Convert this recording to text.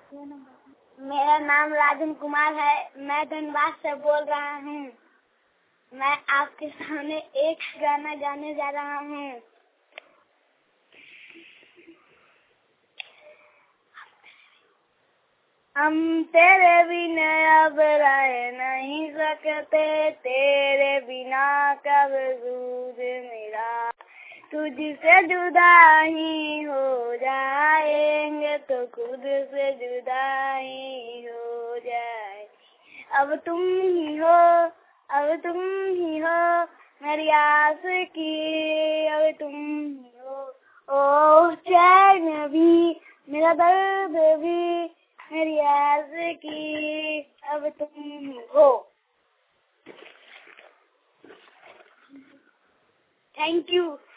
मेरा नाम राजन कुमार है। मैं धनबाद से बोल रहा हूँ। मैं आपके सामने एक गाना गाने जा रहा हूँ। हम तेरे बिना अब रह नहीं सकते, तेरे बिना कब दूध मेरा, तुझसे जुदा ही हो जाएंगे तो खुद से जुदा ही हो जाए। अब तुम ही हो, अब तुम ही हो मेरी आस की, अब तुम ही हो। ओ चैन भी मेरा दर्द भी मेरी आस की, अब तुम ही हो। Thank you.